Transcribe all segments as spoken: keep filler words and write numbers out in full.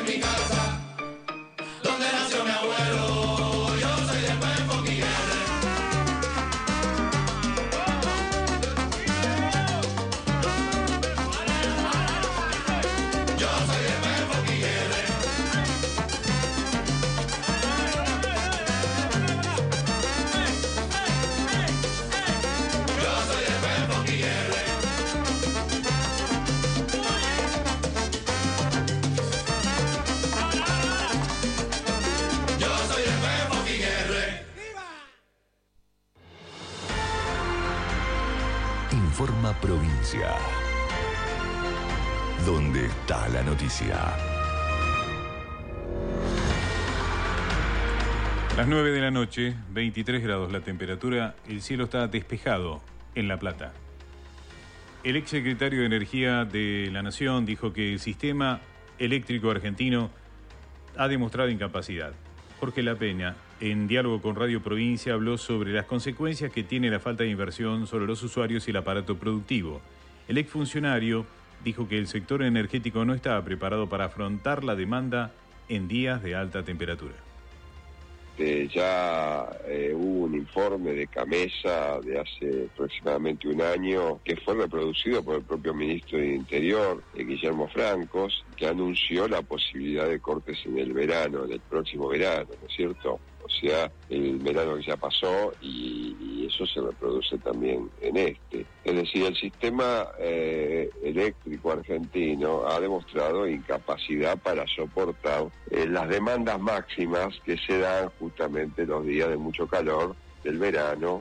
mi casa, donde nació mi abuelo. Yo soy de Pepo Quiguerre. Yo soy de Pepo Quiguerre. Yo soy de Pepo Quiguerre. Yo soy de Pepo Quiguerre. Informa Provincia. ¿Dónde está la noticia? Las nueve de la noche, veintitrés grados la temperatura, el cielo está despejado en La Plata. El exsecretario de Energía de la Nación dijo que el sistema eléctrico argentino ha demostrado incapacidad. Jorge La Peña, en diálogo con Radio Provincia, habló sobre las consecuencias que tiene la falta de inversión sobre los usuarios y el aparato productivo. El exfuncionario dijo que el sector energético no estaba preparado para afrontar la demanda en días de alta temperatura. Eh, ya eh, hubo un informe de Camesa de hace aproximadamente un año que fue reproducido por el propio ministro de Interior, eh, Guillermo Francos, que anunció la posibilidad de cortes en el verano, en el próximo verano, ¿no es cierto? O sea, el verano que ya pasó y, y eso se reproduce también en este. Es decir, el sistema eh, eléctrico argentino ha demostrado incapacidad para soportar eh, las demandas máximas que se dan justamente los días de mucho calor del verano.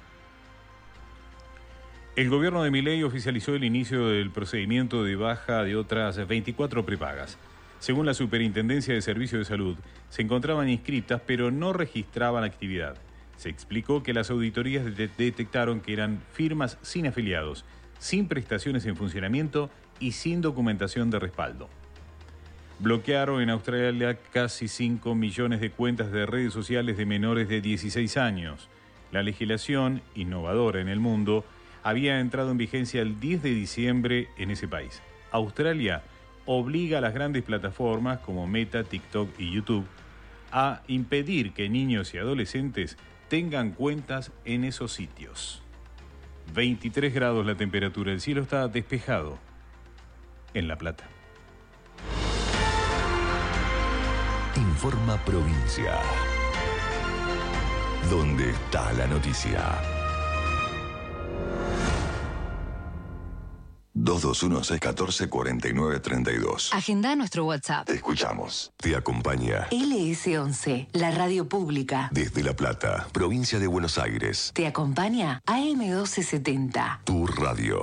El gobierno de Milei oficializó el inicio del procedimiento de baja de otras veinticuatro prepagas. Según la Superintendencia de Servicios de Salud, se encontraban inscritas pero no registraban actividad. Se explicó que las auditorías de- detectaron que eran firmas sin afiliados, sin prestaciones en funcionamiento y sin documentación de respaldo. Bloquearon en Australia casi cinco millones de cuentas de redes sociales de menores de dieciséis años. La legislación, innovadora en el mundo, había entrado en vigencia el diez de diciembre en ese país. Australia obliga a las grandes plataformas como Meta, TikTok y YouTube a impedir que niños y adolescentes tengan cuentas en esos sitios. veintitrés grados la temperatura, el cielo está despejado en La Plata. Informa Provincia. ¿Dónde está la noticia? dos dos uno seis uno cuatro cuatro nueve tres dos. Agenda nuestro WhatsApp. Te escuchamos. Te acompaña. L S once, la radio pública. Desde La Plata, provincia de Buenos Aires. Te acompaña A M doce setenta. Tu radio.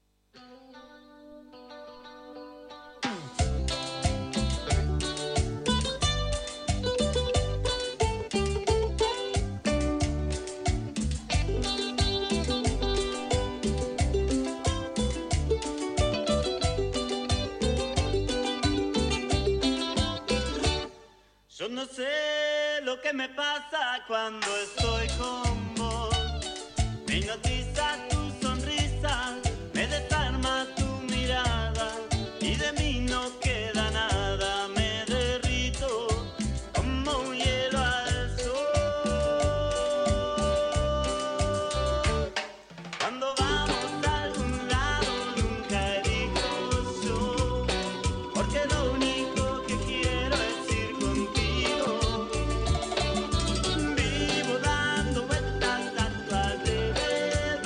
Yo no sé lo que me pasa cuando estoy con vos. Me hipnotiza tu sonrisa, me desarma tu mirada y de mí no queda nada. Me derrito como un hielo al sol. Cuando vamos a algún lado nunca elijo yo, porque lo único que quiero es ir contigo. Vivo dando vueltas a tu alrededor.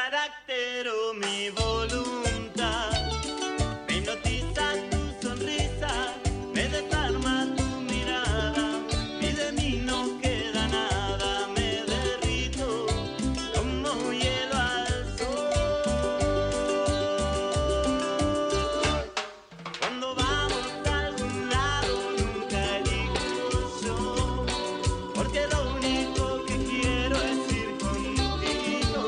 carácter o mi voluntad. Me hipnotiza tu sonrisa, me desarma tu mirada, y de mí no queda nada, me derrito como hielo al sol. Cuando vamos a algún lado nunca elijo yo, porque lo único que quiero es ir contigo.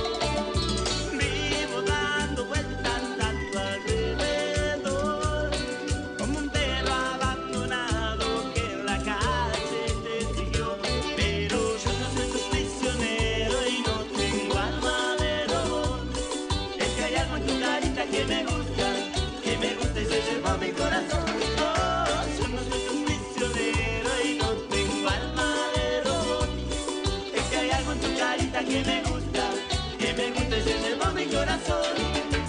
Vivo dando vueltas a tu alrededor, como un perro abandonado que en la calle te siguió. Pero yo no soy tu prisionero y no tengo alma de robot. Es que hay algo en tu carita que me gusta, que me gusta y se lleva mi corazón. Oh, yo no soy tu prisionero y no tengo alma de robot. Es que hay algo en tu carita que me gusta, que me gusta y se lleva mi corazón.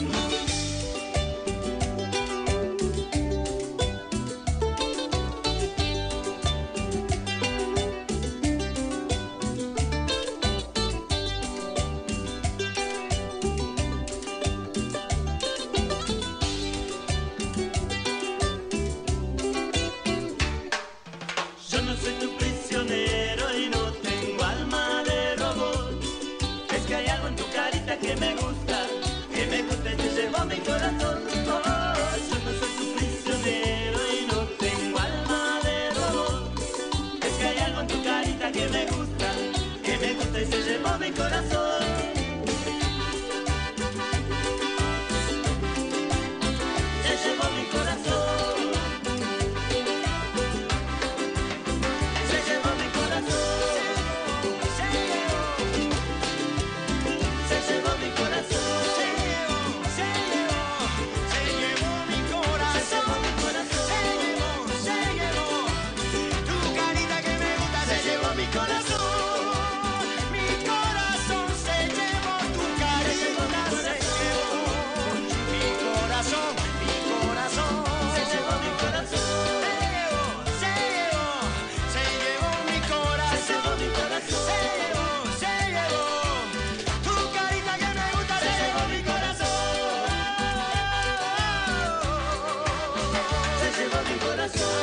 Yo no soy tu prisionero y no tengo alma de robot. Es que hay algo en tu carita que me gusta, que me gusta y te llevo mi corazón. Oh, yo no soy tu prisionero y no tengo alma de robot. Es que hay algo en tu carita que me gusta, que me gusta y se llevó mi corazón. Se llevó mi corazón. Se llevó mi corazón. Se llevó mi corazón. Se llevó, se llevó mi corazón. Se llevó mi corazón. Se llevó, se llevó tu carita que me gusta. Se llevó mi corazón. Mi corazón se llevó tu carita. Se llevó mi corazón. Mi corazón. Se llevó mi corazón. Se llevó, se llevó, se llevó mi corazón. Se llevó mi corazón. Se llevó, se llevó tu carita que me gusta. Se llevó mi corazón. Se llevó mi corazón.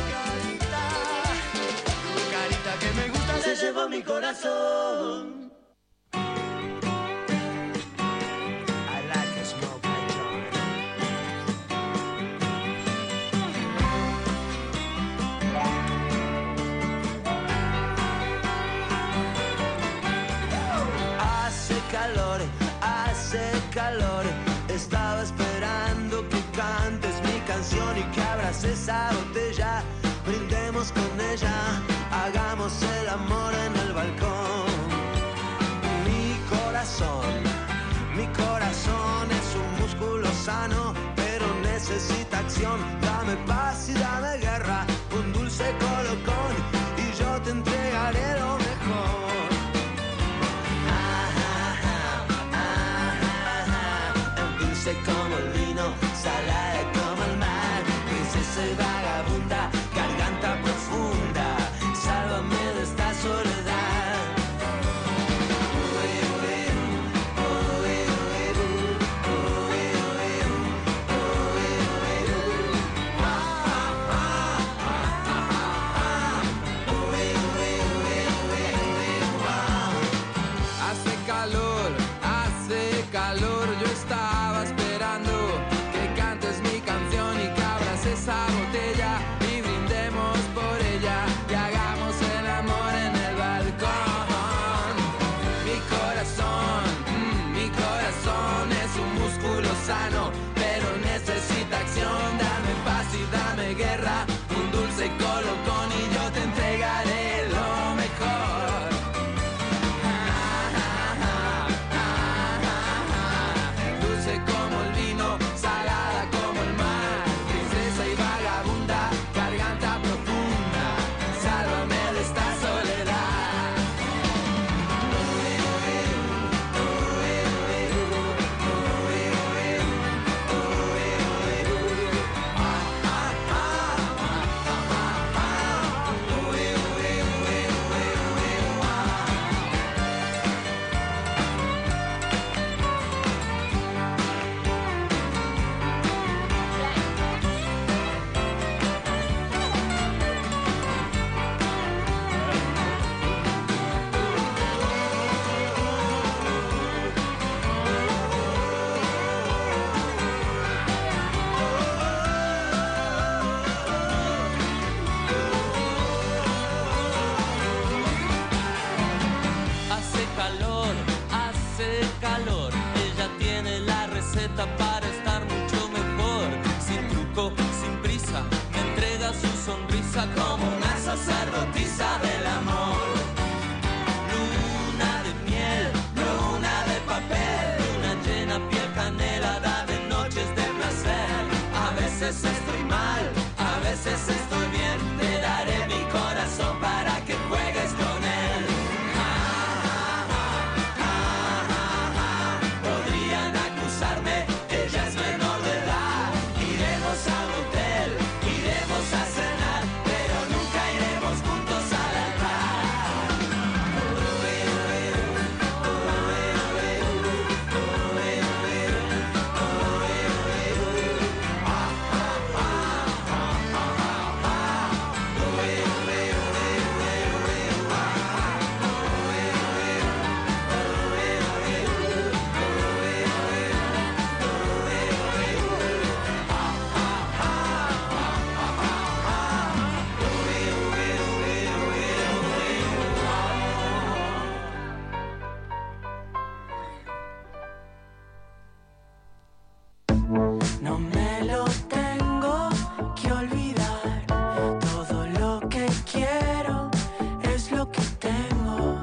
Tu carita que me gusta. Se llevó mi corazón. I like a smoke like John. Hace calor, hace calor. Estaba esperando que cantes mi canción y que abras esa botella. Brindemos con ella, hagamos el amor en el balcón. Mi corazón, mi corazón es un músculo sano, pero necesita acción. Dame paz y dame guerra, un dulce colocón y yo te entregaré lo mejor. Dulce como el vino, salada como el mar, princesa y vagabunda, garganta profunda, sálvame de esta soledad. receta para estar mucho mejor. Sin truco, sin prisa, me entrega su sonrisa como una sacerdotisa del amor. Luna de miel, luna de papel, luna llena, piel canelada de noches de placer. A veces estoy mal, a veces estoy bien, te daré mi corazón para que juegues con él. Ah, ah, ah, ah, ah. Podrían acusarme, ella es menor de edad. Iremos al hotel, iremos a cenar, pero nunca iremos juntos al altar. No me lo tengo que olvidar. Todo lo que quiero es lo que tengo.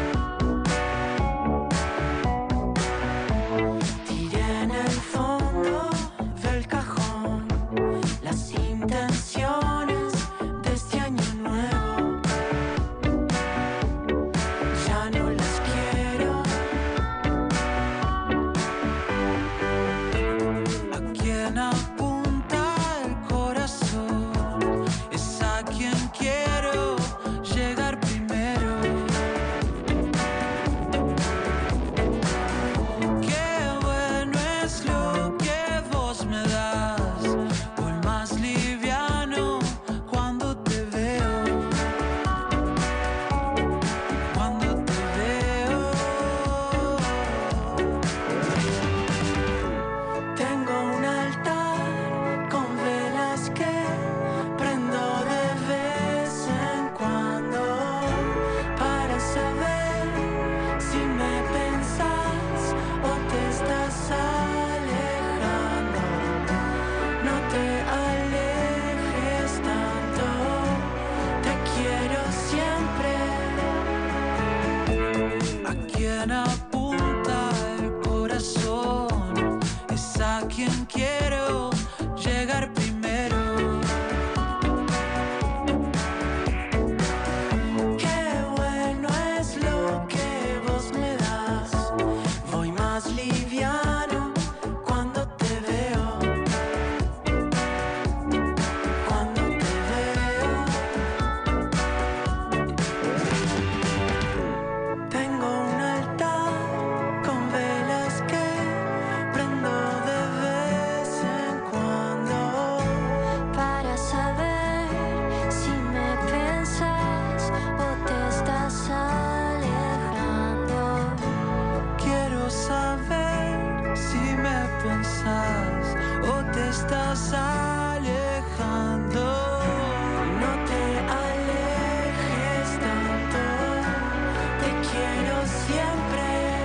Tiré en el fondo del cajón las intenciones de este año nuevo. Ya no las quiero. A quien apunta el corazón es a quien quiero llegar primero. Qué bueno es lo que vos me das, voy más liviano cuando te veo. Cuando te veo. Tengo un altar con velas que prendo de vez en cuando para saber si me pensás o te estás alejando. No te alejes tanto, te quiero siempre. A quien apunta el corazón es a quien quiero llegar primero. Qué bueno es lo que vos me das, voy más liviano cuando te veo. Cuando te veo. Tengo un altar con velas que prendo de vez en cuando para saber si me pensás o te estás alejando. Quiero saber si me pensás o te estás alejando. No te alejes tanto, te quiero siempre.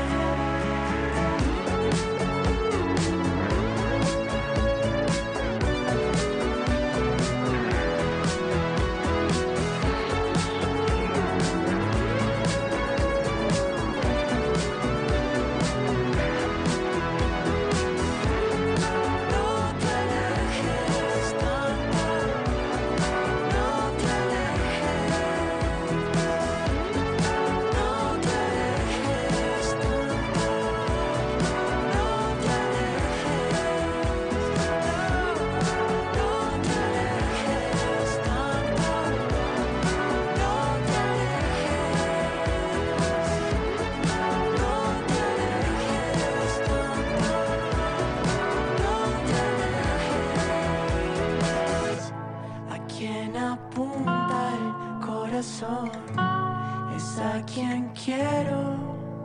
No te alejes tanto, no te alejes, no te alejes tanto, no te alejes, no te alejes tanto, no te alejes, no te alejes. A quien apunta el corazón es a quien quiero.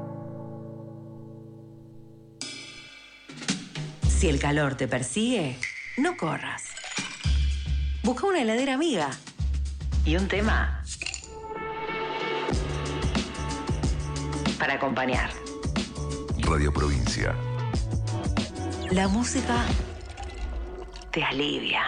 Si el calor te persigue, no corras. Busca una heladera amiga y un tema para acompañar. Radio Provincia. La música te alivia.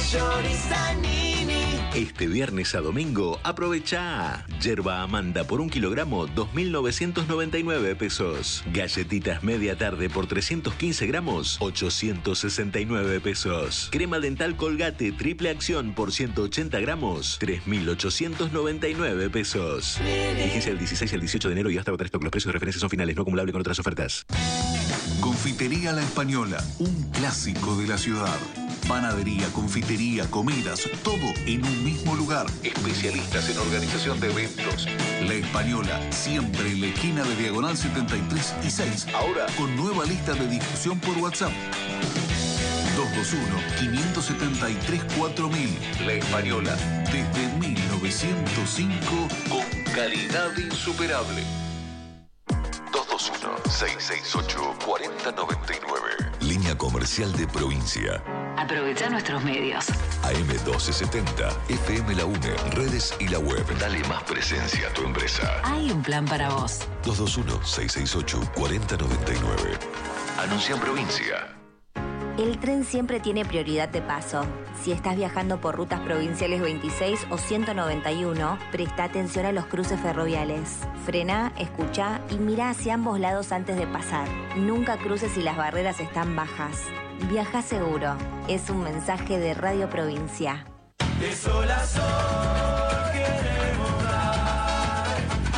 Chorizanini. Este viernes a domingo, aprovecha yerba Amanda por un kilogramo, dos mil novecientos noventa y nueve pesos. Galletitas media tarde por trescientos quince gramos, ochocientos sesenta y nueve pesos. Crema dental Colgate triple acción por ciento ochenta gramos, tres mil ochocientos noventa y nueve pesos. Vigencia del dieciséis al dieciocho de enero y hasta agotar stock. Los precios de referencia son finales, no acumulables con otras ofertas. Confitería La Española, un clásico de la ciudad. Panadería, confitería, comidas, todo en un mismo lugar. Especialistas en organización de eventos. La Española, siempre en la esquina de Diagonal setenta y tres y seis. Ahora con nueva lista de difusión por WhatsApp. dos dos uno, cinco siete tres, cuatro mil. La Española, desde mil novecientos cinco, con calidad insuperable. dos dos uno, seis seis ocho, cuatro cero nueve nueve. Línea comercial de provincia. Aprovecha nuestros medios. A M doce setenta, F M La UNE, redes y la web. Dale más presencia a tu empresa. Hay un plan para vos. dos dos uno, seis seis ocho, cuatro cero nueve nueve. Anuncia en provincia. El tren siempre tiene prioridad de paso. Si estás viajando por rutas provinciales veintiséis o ciento noventa y uno, presta atención a los cruces ferroviales. Frena, escucha y mira hacia ambos lados antes de pasar. Nunca cruces si las barreras están bajas. Viaja seguro. Es un mensaje de Radio Provincia. De sol a sol queremos dar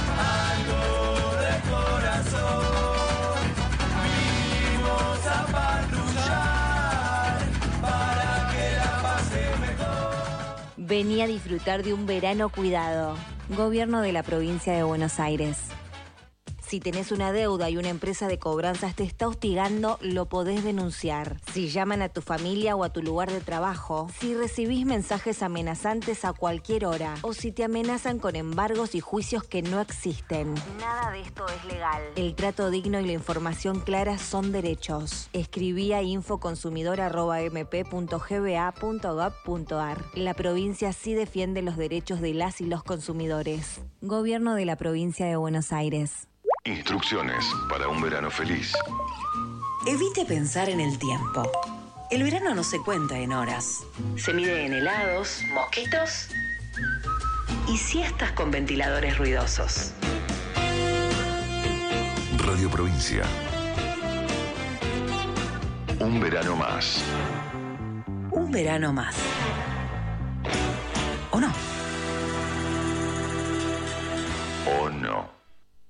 algo de corazón. Vinimos a patrullar para que la pase mejor. Vení a disfrutar de un verano cuidado. Gobierno de la Provincia de Buenos Aires. Si tenés una deuda y una empresa de cobranzas te está hostigando, lo podés denunciar. Si llaman a tu familia o a tu lugar de trabajo, si recibís mensajes amenazantes a cualquier hora, o si te amenazan con embargos y juicios que no existen. Nada de esto es legal. El trato digno y la información clara son derechos. Escribí a infoconsumidor arroba m p punto g b a punto gov punto a r. La provincia sí defiende los derechos de las y los consumidores. Gobierno de la Provincia de Buenos Aires. Instrucciones para un verano feliz. Evite pensar en el tiempo. El verano no se cuenta en horas. Se mide en helados, mosquitos y siestas con ventiladores ruidosos. Radio Provincia. Un verano más. Un verano más. ¿O no? ¿O no?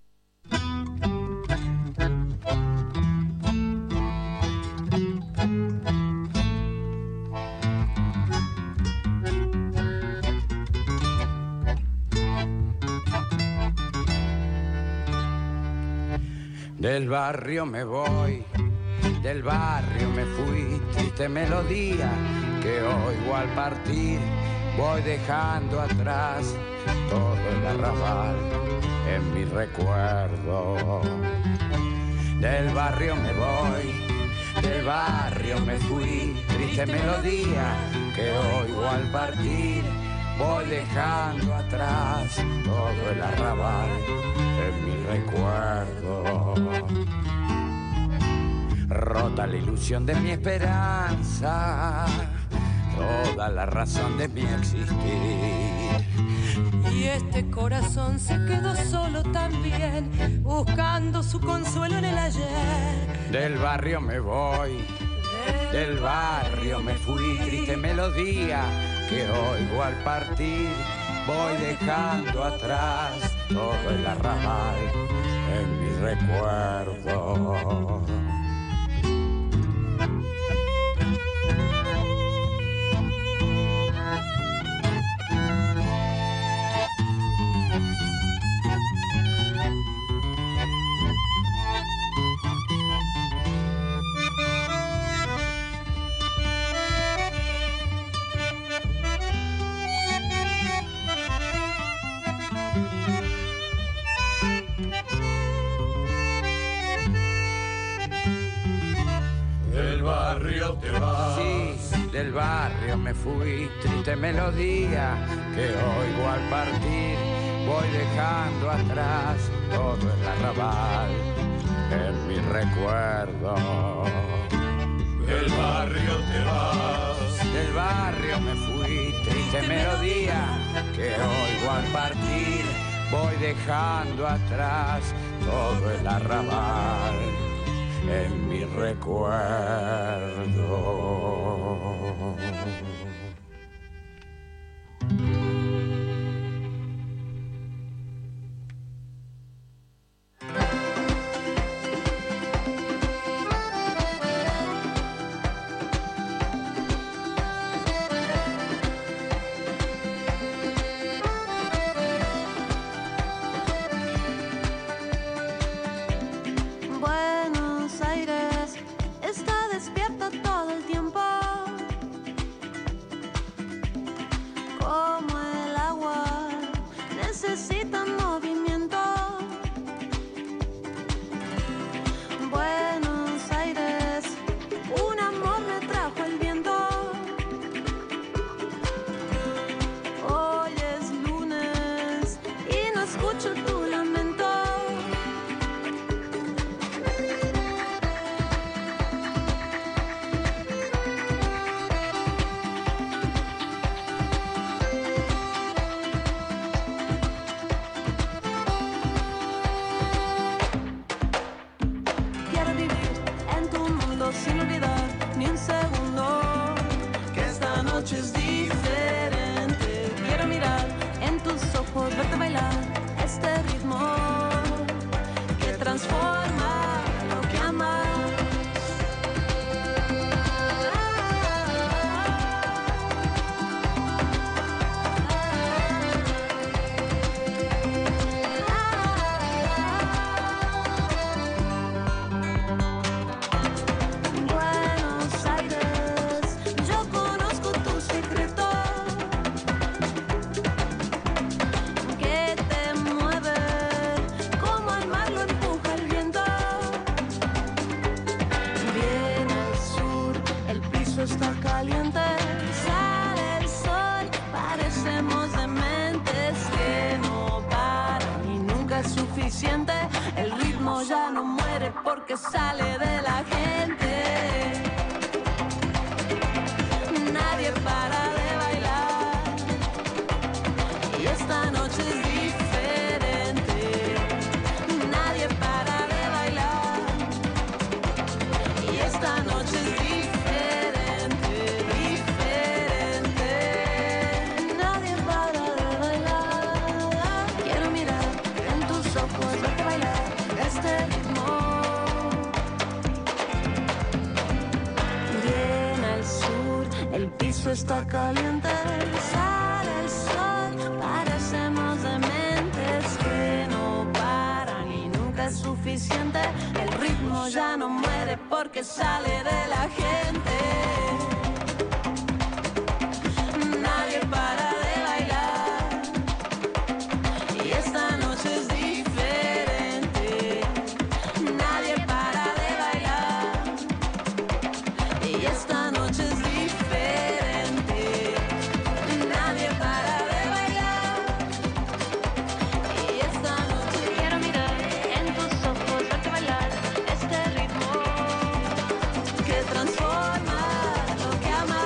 Del barrio me voy, del barrio me fui, triste melodía que oigo al partir. Voy dejando atrás todo el arrabal en mi recuerdo. Del barrio me voy, del barrio me fui, triste melodía que oigo al partir. Voy dejando atrás todo el arrabal en mi recuerdo. Rota la ilusión de mi esperanza, toda la razón de mi existir. Y este corazón se quedó solo también, buscando su consuelo en el ayer. Del barrio me voy, del barrio me fui, triste melodía que oigo al partir. Voy dejando atrás todo el arrabal en mi recuerdo. Del barrio te vas. Sí, del barrio me fui, triste melodía que oigo al partir. Voy dejando atrás todo el arrabal en mi recuerdo. Del barrio te vas. del barrio me fui, triste melodía que oigo al partir, voy dejando atrás todo el arrabal en mi recuerdo. Buenos Aires está despierta todo el tiempo, como el agua necesita movimiento. Buenos Aires, un amor me trajo el viento. Hoy es lunes y no escucho tu lamento. Quiero vivir en tu mundo sin olvidar ni un segundo que esta noche es diferente. Quiero mirar en tus ojos, verte bailar este ritmo que transforma lo que amas. Buenos Aires, yo conozco tu secreto, que te mueve como el mar lo empuja el viento. Viene al sur, el piso está caliente, sale el sol, parecemos dementes que no paran y nunca es suficiente. El ritmo ya no muere porque sale de la gente. Nadie para de bailar y esta noche es diferente. Nadie para de bailar y esta noche es diferente, diferente. Nadie para de bailar. Quiero mirar en tus ojos, verte bailar este ritmo. Viene al sur, el piso está caliente, sale el sol, parecemos dementes que no paran y nunca es suficiente. El ritmo ya no muere porque sale de la gente. Nadie para de bailar y esta noche es diferente. Nadie para de bailar y esta noche es diferente. Nadie para de bailar y esta noche quiero mirar en tus ojos, verte bailar este ritmo que transforma lo que amas.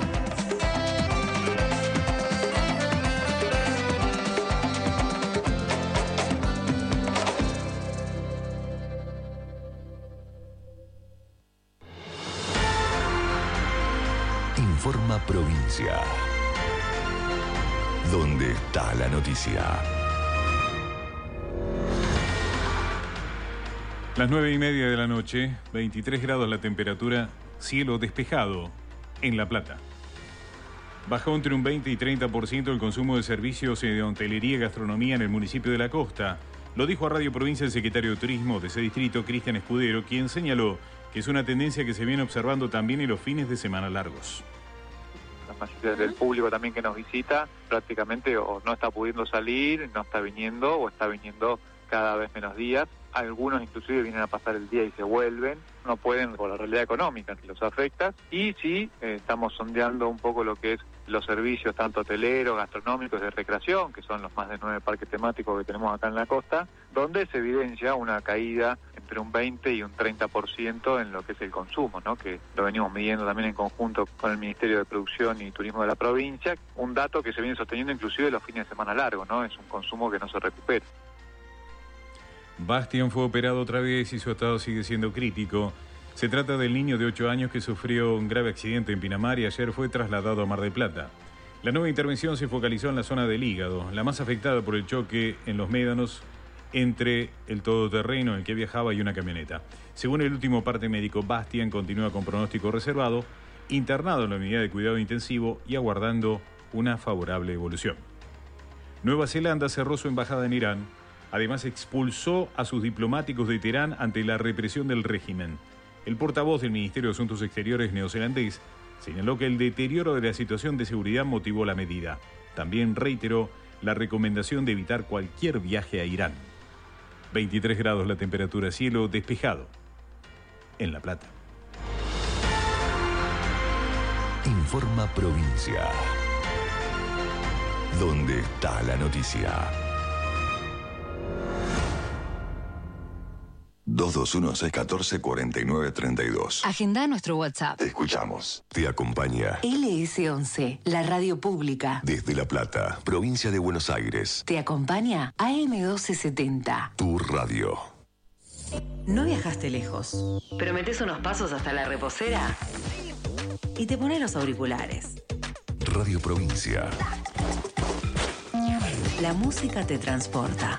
Informa Provincia. ¿Dónde está la noticia? Las nueve y media de la noche, veintitrés grados la temperatura, cielo despejado en La Plata. Bajó entre un veinte y treinta por ciento el consumo de servicios de hotelería y gastronomía en el municipio de La Costa. Lo dijo a Radio Provincia el secretario de Turismo de ese distrito, Cristian Escudero, quien señaló que es una tendencia que se viene observando también en los fines de semana largos. La mayoría del público también que nos visita prácticamente o no está pudiendo salir, no está viniendo o está viniendo cada vez menos días. Algunos inclusive vienen a pasar el día y se vuelven, no pueden por la realidad económica que los afecta. Y sí, eh, estamos sondeando un poco lo que es los servicios tanto hoteleros, gastronómicos, de recreación, que son los más de nueve parques temáticos que tenemos acá en la costa, donde se evidencia una caída entre entre un veinte y un treinta por ciento en lo que es el consumo, ¿no? Que lo venimos midiendo también en conjunto con el Ministerio de Producción y Turismo de la provincia, un dato que se viene sosteniendo inclusive los fines de semana largos, ¿no? Es un consumo que no se recupera. Bastian fue operado otra vez y su estado sigue siendo crítico. Se trata del niño de ocho años que sufrió un grave accidente en Pinamar y ayer fue trasladado a Mar del Plata. La nueva intervención se focalizó en la zona del hígado, la más afectada por el choque en los médanos entre el todoterreno en el que viajaba y una camioneta. Según el último parte médico, Bastian continúa con pronóstico reservado, internado en la unidad de cuidado intensivo y aguardando una favorable evolución. Nueva Zelanda cerró su embajada en Irán. Además, expulsó a sus diplomáticos de Teherán ante la represión del régimen. El portavoz del Ministerio de Asuntos Exteriores neozelandés señaló que el deterioro de la situación de seguridad motivó la medida. También reiteró la recomendación de evitar cualquier viaje a Irán. veintitrés grados la temperatura, cielo despejado en La Plata. Informa Provincia. ¿Dónde está la noticia? dos dos uno, seis uno cuatro, cuatro nueve tres dos. Agenda nuestro WhatsApp. Te escuchamos. Te acompaña L S once, la radio pública. desde La Plata, provincia de Buenos Aires. Te acompaña A M doce setenta. Tu radio. No viajaste lejos, pero metés unos pasos hasta la reposera y te pones los auriculares. Radio Provincia. La música te transporta.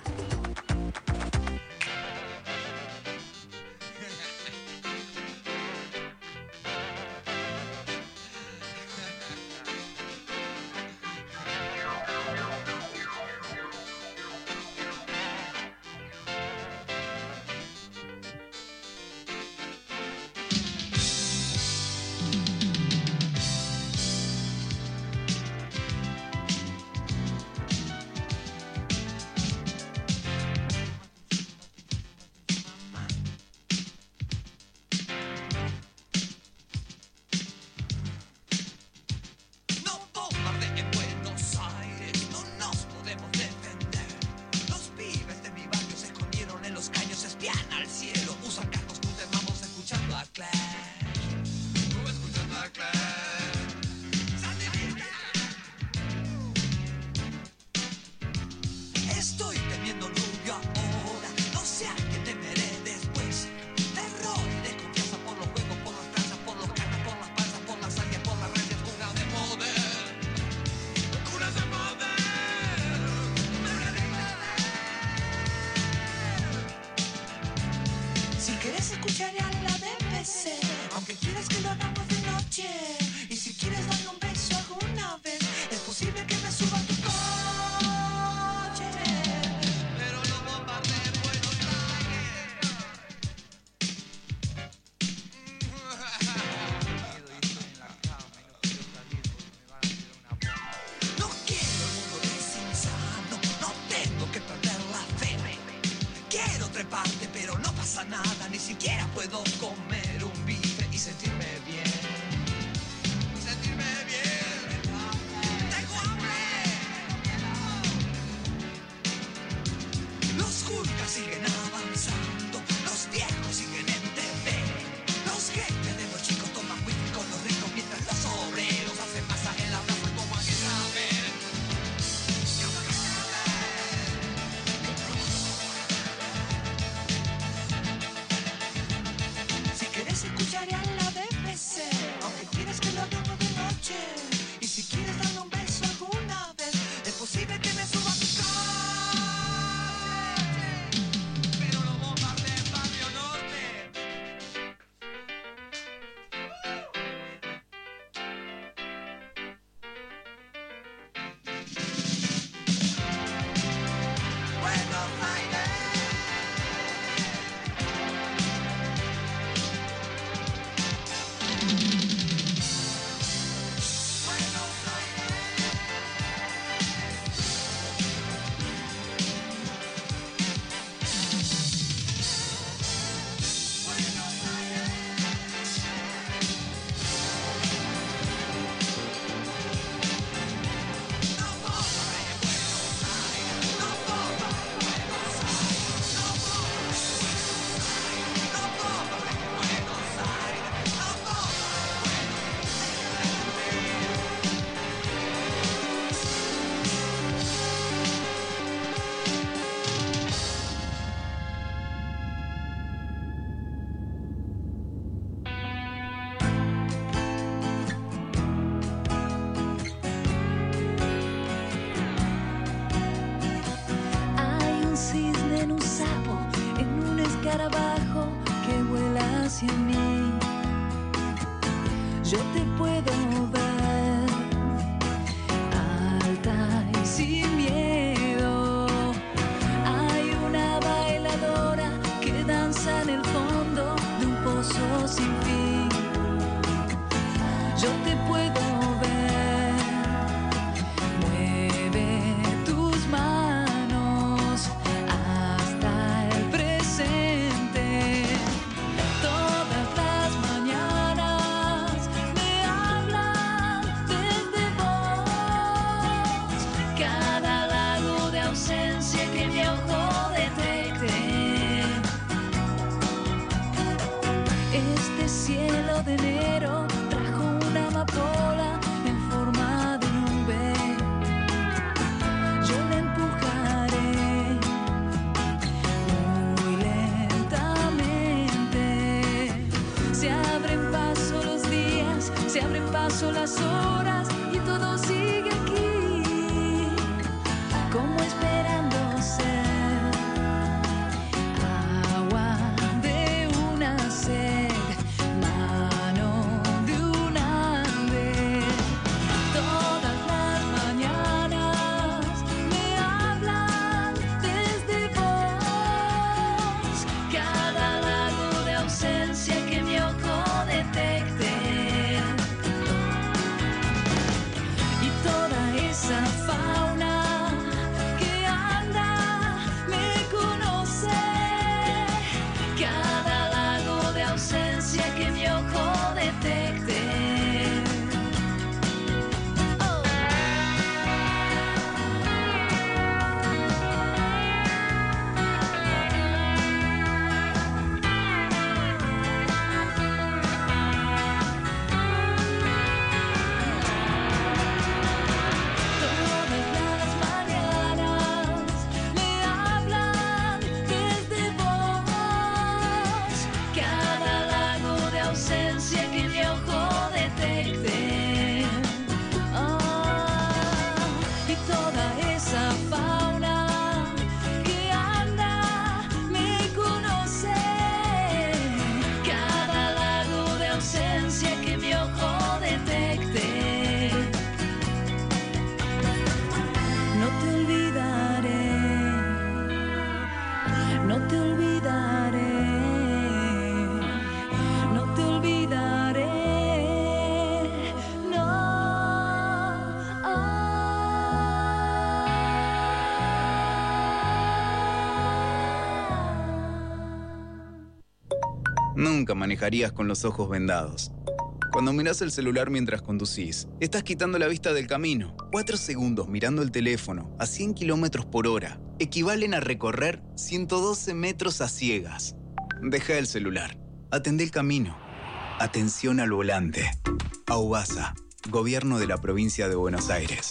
Nunca manejarías con los ojos vendados. Cuando mirás el celular mientras conducís, estás quitando la vista del camino. Cuatro segundos mirando el teléfono a cien kilómetros por hora equivalen a recorrer ciento doce metros a ciegas. Deja el celular. Atendé el camino. Atención al volante. AUBASA, Gobierno de la Provincia de Buenos Aires.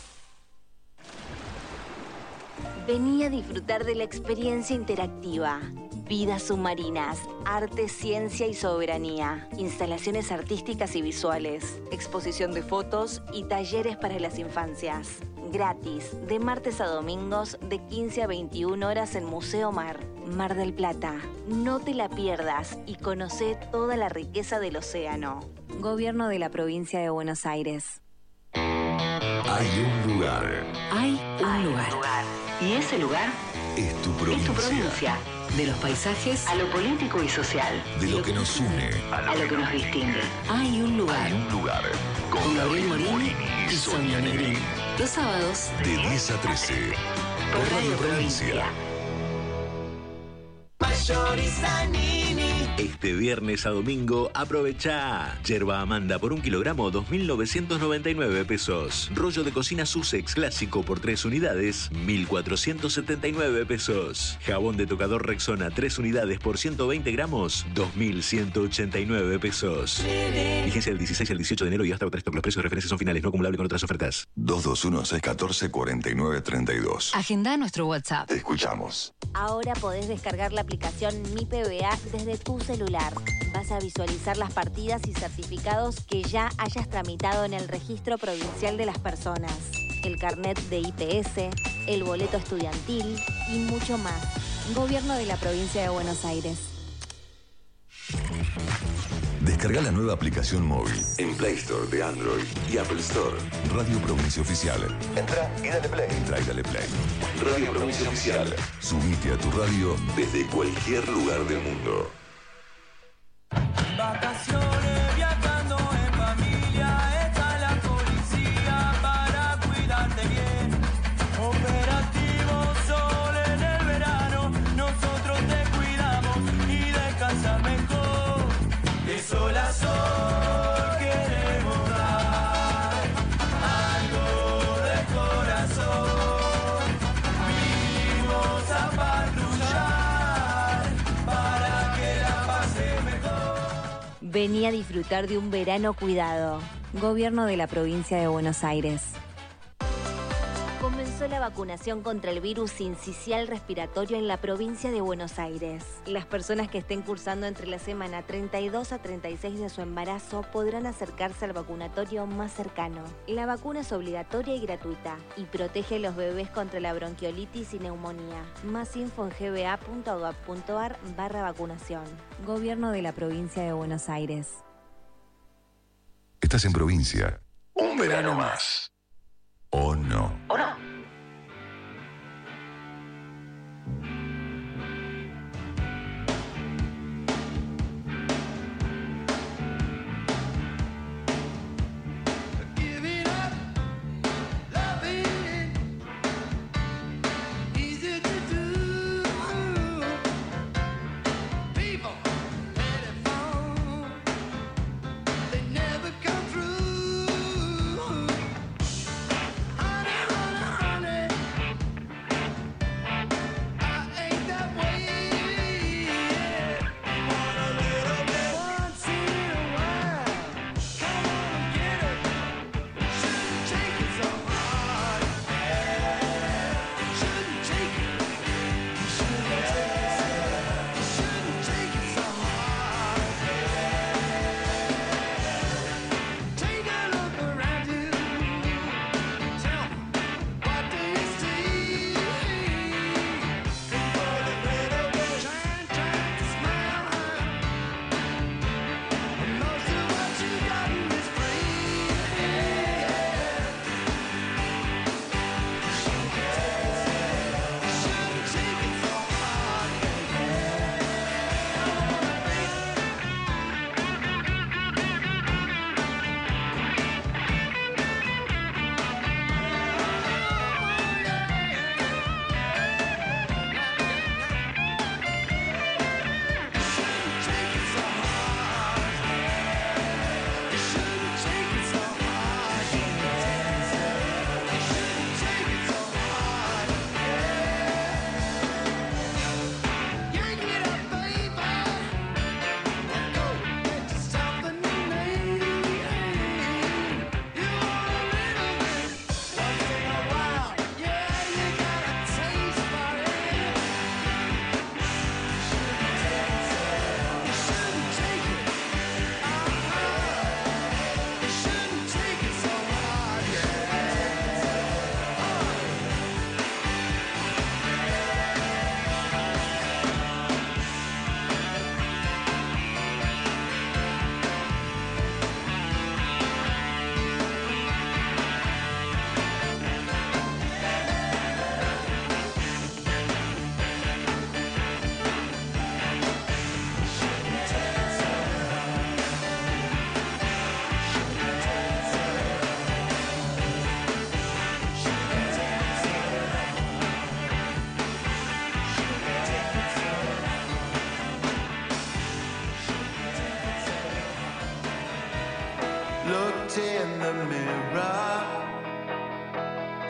Vení a disfrutar de la experiencia interactiva. Vidas submarinas, arte, ciencia y soberanía. Instalaciones artísticas y visuales. Exposición de fotos y talleres para las infancias. Gratis, de martes a domingos, de quince a veintiuna horas en Museo Mar, Mar del Plata. No te la pierdas y conocé toda la riqueza del océano. Gobierno de la Provincia de Buenos Aires. Hay un lugar. Hay un Hay lugar. un lugar. Y ese lugar Es tu provincia. es tu provincia. De los paisajes a lo político y social. De lo que nos une. A lo que nos distingue. Hay un lugar. Hay un lugar. Con Con Gabriel Gabriel Morini Morini y y Sonia Sonia Negrín. Negrín. Los sábados De diez a trece. Por Radio Provincia. Este viernes a domingo aprovecha Yerba Amanda por un kilogramo dos mil novecientos noventa y nueve pesos. Rollo de cocina Sussex clásico por tres unidades mil cuatrocientos setenta y nueve pesos. Jabón de tocador Rexona tres unidades por ciento veinte gramos dos mil ciento ochenta y nueve pesos. Vigencia del dieciséis al dieciocho de enero y hasta agotar stock. Los precios de referencia son finales, no acumulable con otras ofertas. dos dos uno, seis uno cuatro, cuatro nueve tres dos. Agenda nuestro WhatsApp. Te escuchamos. Ahora podés descargar la aplicación Mi P B A desde tu celular. Vas a visualizar las partidas y certificados que ya hayas tramitado en el Registro Provincial de las Personas, el carnet de I P S, el boleto estudiantil y mucho más. Gobierno de la Provincia de Buenos Aires. Descarga la nueva aplicación móvil en Play Store de Android y Apple Store. Radio Provincia Oficial. Entra y dale play. Entra y dale play. Radio Provincia Oficial. Subite a tu radio desde cualquier lugar del mundo. Vacaciones viajando en familia, está la policía para cuidarte bien. Operativo Sol en el verano, nosotros te cuidamos y descansas mejor. De sol a sol queremos dar algo de corazón. Vinimos a patrullar para que la pase mejor. Vení a disfrutar de un verano cuidado. Gobierno de la Provincia de Buenos Aires. Comenzó la vacunación contra el virus sincicial respiratorio en la provincia de Buenos Aires. Las personas que estén cursando entre la semana treinta y dos a treinta y seis de su embarazo podrán acercarse al vacunatorio más cercano. La vacuna es obligatoria y gratuita y protege a los bebés contra la bronquiolitis y neumonía. Más info en gba.gov.ar barra vacunación. Gobierno de la Provincia de Buenos Aires. Estás en provincia. Un verano más. ¿O no? ¿O no?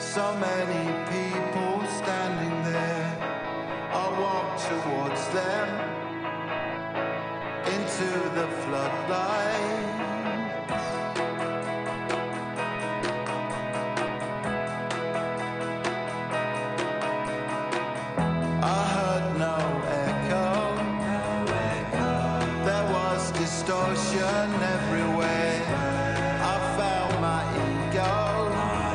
So many people standing there. I walk towards them into the floodlight. I heard no echo. There was distortion everywhere. I found my ego.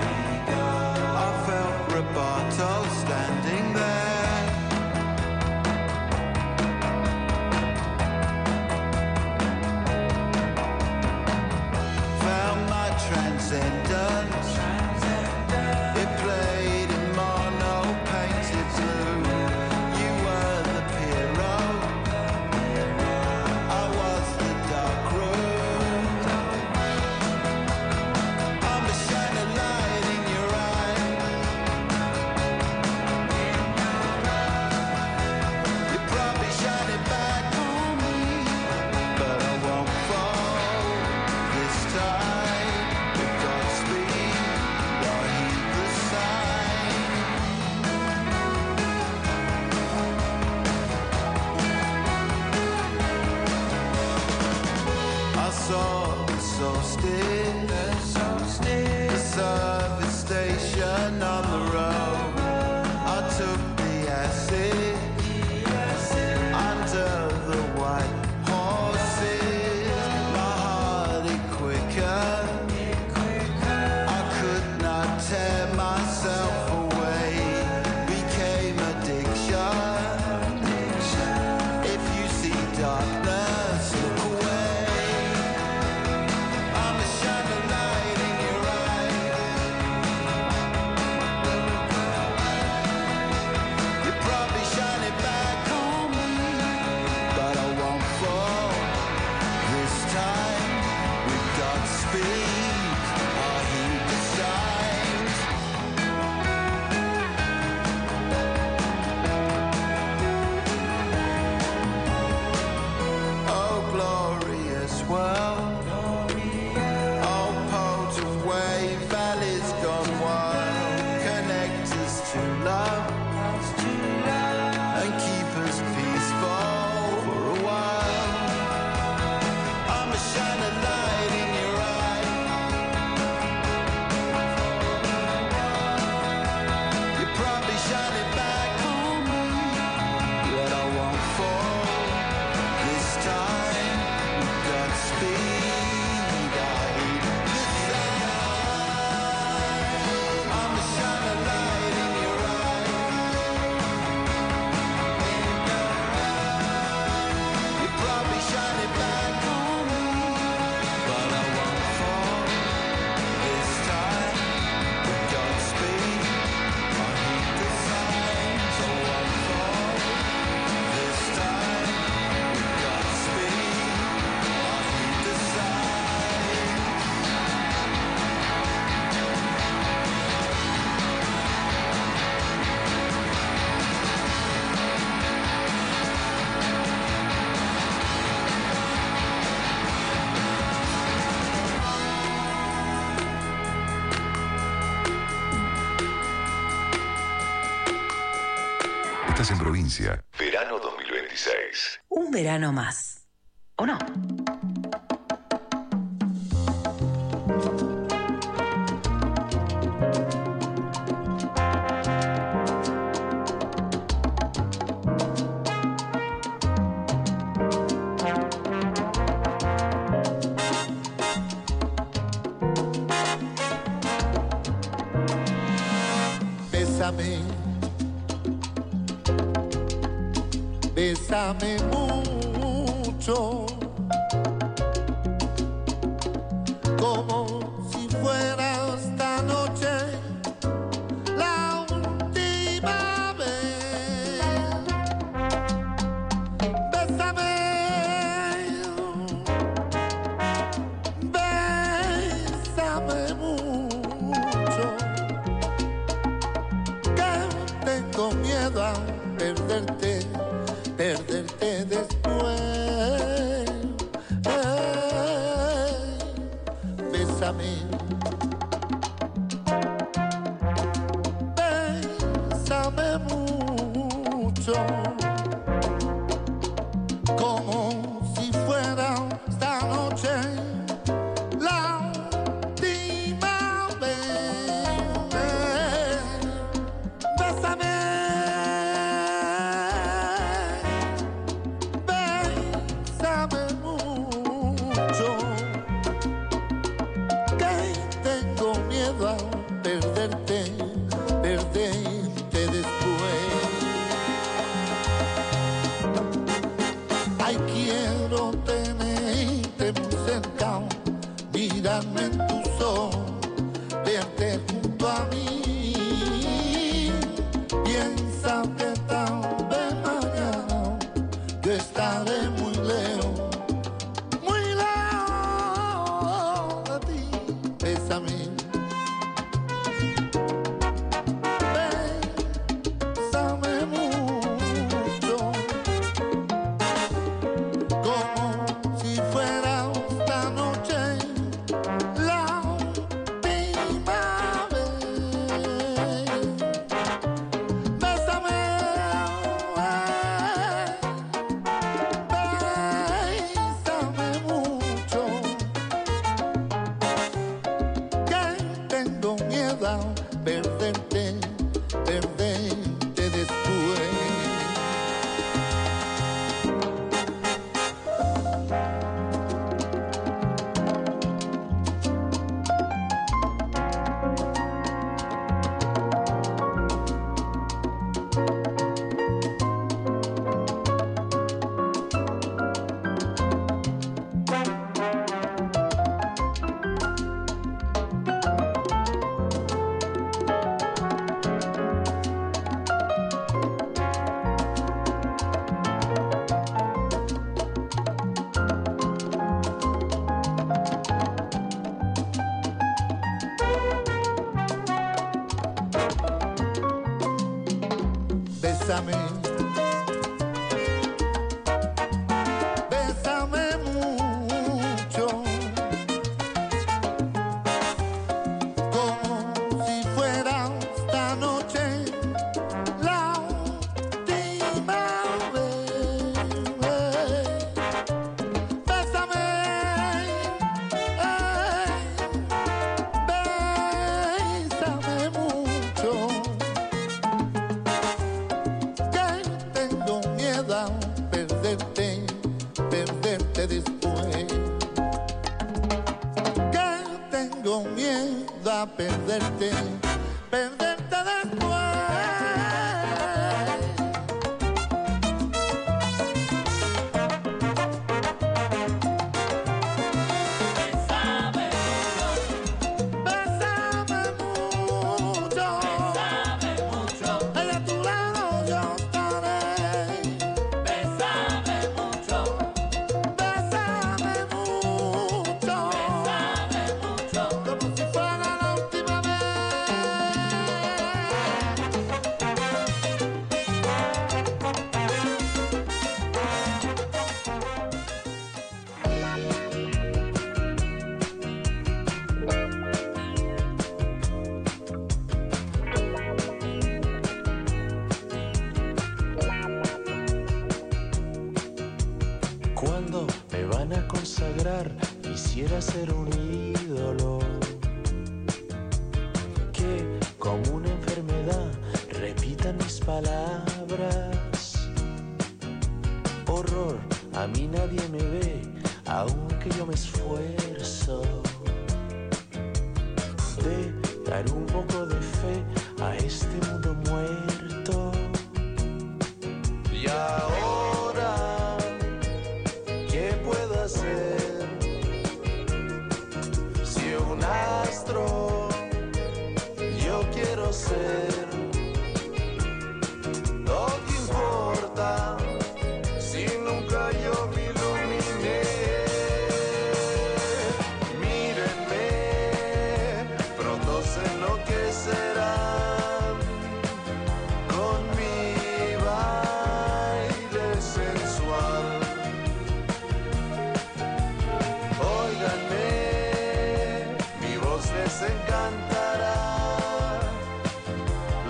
I felt Roberto standing there. Found my transcendence. It played in mono painted blue. You were the hero. I was the dark room. I'm a shining light in your eye. You probably shine it back on me, but I won't fall this time. With Godspeed, or heed the sign. I saw the so still, the service station on the road. I took the acid under the white horses. My heart it quicker. I could not tear myself away. Became addiction. If you see darkness, look away. I'm a shining light in your eye. You probably shine it back on me, but I won't fall this time. With Godspeed, I heed the signs. Oh, glorious world. Oh, potent wave, valleys gone wild. Connect us to love and keep us peaceful for a while. I'm a shining light in your eye. You probably shine it back on me, but I won't fall this time. With Godspeed, I heed the sign. I'm a shining light in your eye. You probably shine it back on me, but I won't fall this time. With Godspeed, I heed the signs. I won't fall this time. With Godspeed, I heed the signs. Estás en provincia. Verano dos mil veintiséis. Un verano más. ¿O no? Bésame, bésame mucho, como si fuera esta noche la última vez. Bésame, bésame mucho, que tengo miedo a perderte, perderte después. Ay, bésame, bésame mucho, como si fuera esta noche la última vez. Bésame, bésame mucho, que tengo miedo a perderte, perderte después. Ay, quiero tenerte muy cerca, mirarme en tus ojos, verte junto a mí. Piensa que tal vez mañana yo estaré muy lejos, muy lejos de ti. Bésame, bésame mucho, como si fuera esta noche la última vez. Bésame, bésame mucho, que tengo miedo a perderte, perderte después. Bésame, bésame mucho, como si fuera esta noche la última vez. Bésame, bésame mucho, que tengo miedo a perderte, perderte después. Que tengo miedo a perderte, perderte después. Bésame mucho, a tu lado yo estaré. Bésame mucho, bésame mucho, como si fuera la última vez. Cuando me van a consagrar, quisiera ser un ídolo que, como una enfermedad, repitan mis palabras. Horror, a mí nadie me ve, aunque yo me esfuerzo de dar un poco de fe a este mundo muerto. Y ahora, ¿qué puedo hacer? Si un astro yo quiero ser, no te importa si nunca yo me iluminé. Mírenme, pronto se enloquecerán con mi baile sensual. Óiganme, mi voz les encantará.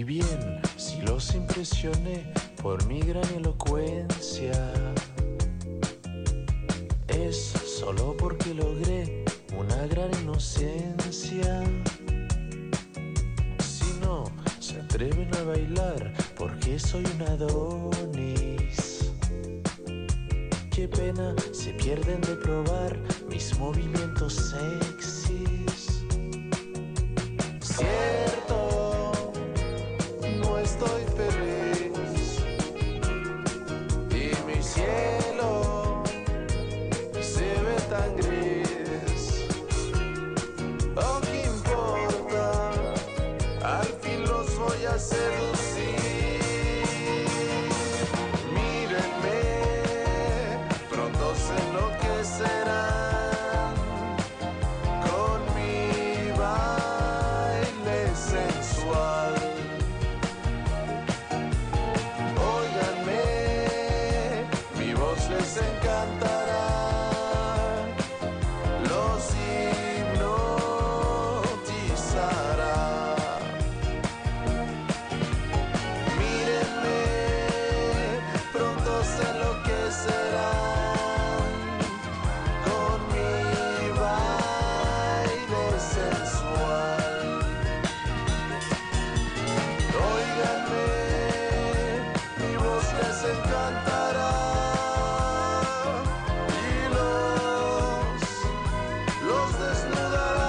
Y bien, si los impresioné por mi gran elocuencia, es solo porque logré una gran inocencia. Si no se atreven a bailar porque soy un Adonis, qué pena, se pierden de probar mis movimientos sexys. Cierto, no estoy feliz y mi cielo se ve tan gris. Oh, ¿qué importa? Al fin los voy a seducir. Mírenme, pronto se enloquecerán con mi baile sensual. Óiganme, mi voz les encantará, los hipnotizará. Mírenme, pronto se enloquecerán con mi baile sensual. Óiganme, mi voz les encantará y los, los desnudará.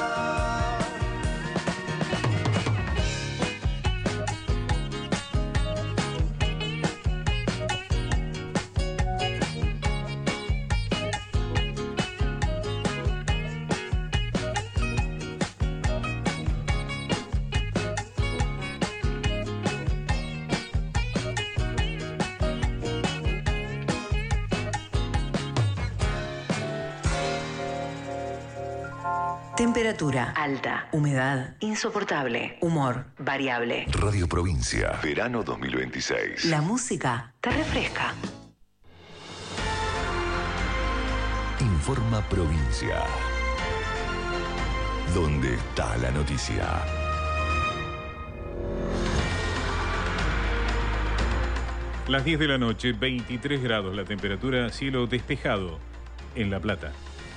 Temperatura alta, humedad insoportable, humor variable. Radio Provincia, verano dos mil veintiséis. La música te refresca. Informa Provincia. ¿Dónde está la noticia? Las diez de la noche, veintitrés grados la temperatura, cielo despejado en La Plata.